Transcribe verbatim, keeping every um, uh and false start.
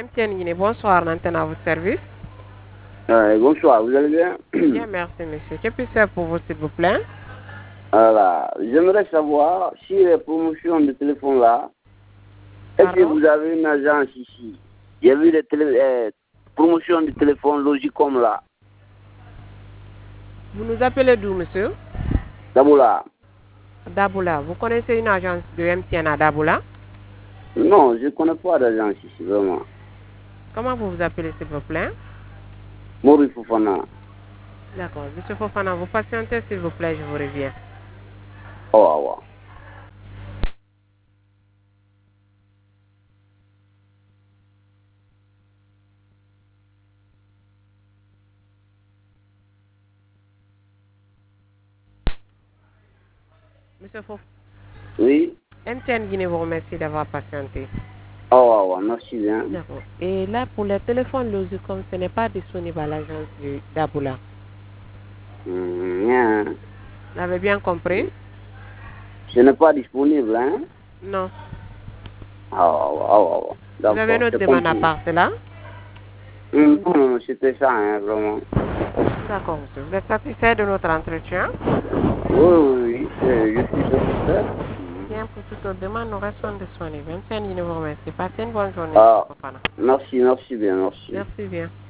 M T N Guinée, bonsoir, l'antenne à votre service. Euh, bonsoir, vous allez bien? Bien, merci, monsieur. Que puis-je faire pour vous, s'il vous plaît? Voilà, j'aimerais savoir si les promotions de téléphone là, est-ce que Pardon? vous avez une agence ici? J'ai vu les télé, euh, promotions de téléphone Logicom là, Vous nous appelez d'où, monsieur? Daboula. Daboula. Vous connaissez une agence de M T N à Daboula? Non, je ne connais pas d'agence ici, vraiment. Comment vous vous appelez, s'il vous plaît? Maurice Fofana. D'accord. Monsieur Fofana, vous patientez, s'il vous plaît, je vous reviens. Oh, oh, oh. Monsieur Fof, Oui. M T N Guinée vous remercie d'avoir patienté. Oh, oh, oh, merci bien. D'accord. Et là, pour les téléphones Logicom, ce n'est pas disponible à l'agence de Daboula. Hum, bien. Vous avez bien compris? Ce n'est pas disponible, hein? Non. Oh, oh, oh, oh. Vous avez une D'accord, autre c'est demande à compris. part cela? Hum, non, non, c'était ça, hein, vraiment. D'accord, monsieur. Vous êtes satisfait de notre entretien? Oui, oui, oui, c'est- je suis satisfait. Bien, pour toute autre demande, nous restons disponibles. M T N Guinée vous remercie. Passez une bonne journée, Ah, monsieur Fofana. merci, merci bien, merci. Merci bien.